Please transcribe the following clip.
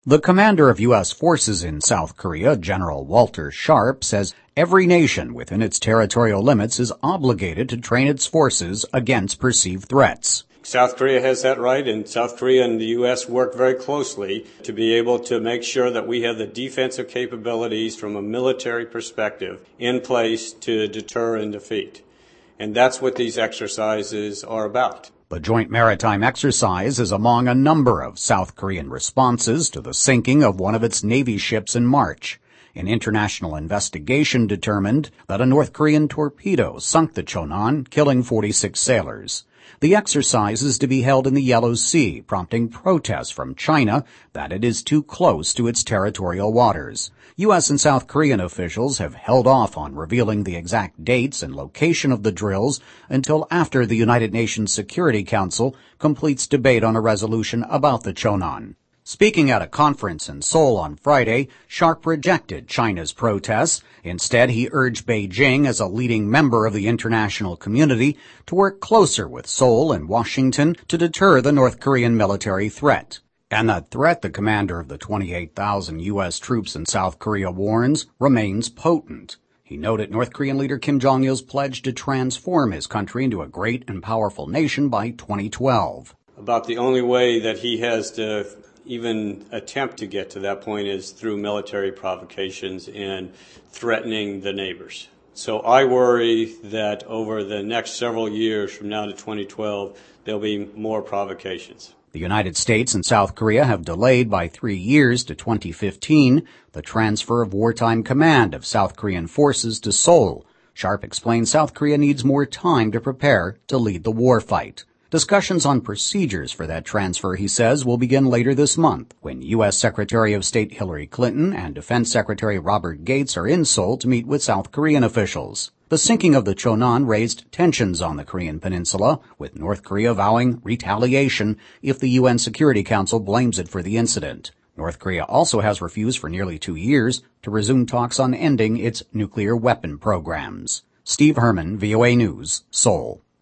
The commander of U.S. forces in South Korea, General Walter Sharp, says every nation within its territorial limits is obligated to train its forces against perceived threats. South Korea has that right, and South Korea and the U.S. work very closely to be able to make sure that we have the defensive capabilities from a military perspective in place to deter and defeat. And that's what these exercises are about. The joint maritime exercise is among a number of South Korean responses to the sinking of one of its Navy ships in March. An international investigation determined that a North Korean torpedo sunk the Chonan, killing 46 sailors. The exercise is to be held in the Yellow Sea, prompting protests from China that it is too close to its territorial waters. U.S. and South Korean officials have held off on revealing the exact dates and location of the drills until after the United Nations Security Council completes debate on a resolution about the Chonan. Speaking at a conference in Seoul on Friday, Sharp rejected China's protests. Instead, he urged Beijing, as a leading member of the international community, to work closer with Seoul and Washington to deter the North Korean military threat. And that threat, the commander of the 28,000 U.S. troops in South Korea warns, remains potent. He noted North Korean leader Kim Jong-il's pledge to transform his country into a great and powerful nation by 2012. About the only way that he has to even attempt to get to that point is through military provocations and threatening the neighbors. So I worry that over the next several years from now to 2012, there'll be more provocations. The United States and South Korea have delayed by 3 years to 2015 the transfer of wartime command of South Korean forces to Seoul. Sharp explained South Korea needs more time to prepare to lead the war fight. Discussions on procedures for that transfer, he says, will begin later this month when U.S. Secretary of State Hillary Clinton and Defense Secretary Robert Gates are in Seoul to meet with South Korean officials. The sinking of the Chonan raised tensions on the Korean peninsula, with North Korea vowing retaliation if the UN Security Council blames it for the incident. North Korea also has refused for nearly 2 years to resume talks on ending its nuclear weapon programs. Steve Herman, VOA News, Seoul.